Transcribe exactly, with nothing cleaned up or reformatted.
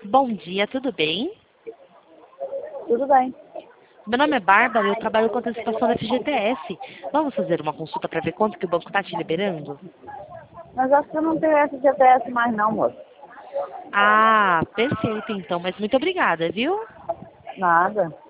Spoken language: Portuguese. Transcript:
Bom dia, tudo bem? Tudo bem. Meu nome é Bárbara e eu trabalho com antecipação da F G T S. Vamos fazer uma consulta para ver quanto que o banco está te liberando? Mas acho que eu não tenho F G T S mais não, moço. Ah, perfeito então, mas muito obrigada, viu? Nada.